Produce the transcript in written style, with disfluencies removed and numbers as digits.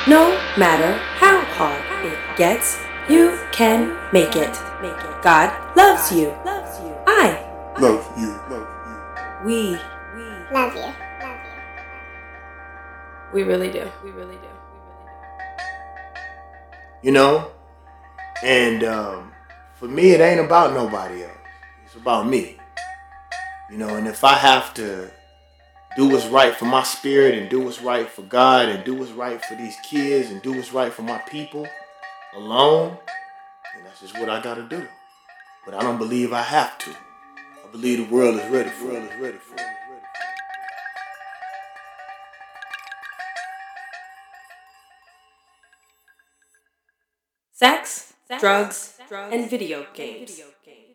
No matter how hard it gets, you can make it. God loves you. I Love you. We Love you. we really do. You know? And for me, it ain't about nobody else. It's about me. You know, and if I have to do what's right for my spirit and do what's right for God and do what's right for these kids and do what's right for my people alone, then that's just what I gotta do. But I don't believe I have to. I believe the world is ready for it. Sex, drugs, and video games.